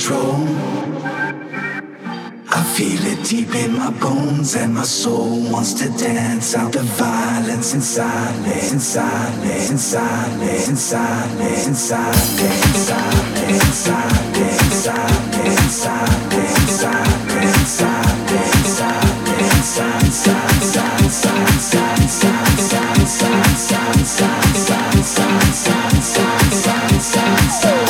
control. I feel it deep in my bones and my soul wants to dance out the violence inside me, inside me, inside me, inside me, inside me, inside me, inside me, inside me, inside me, inside me, inside me, inside me, inside, inside, inside, inside, inside, inside, inside, inside, inside, inside, inside, inside, inside, inside, inside, inside.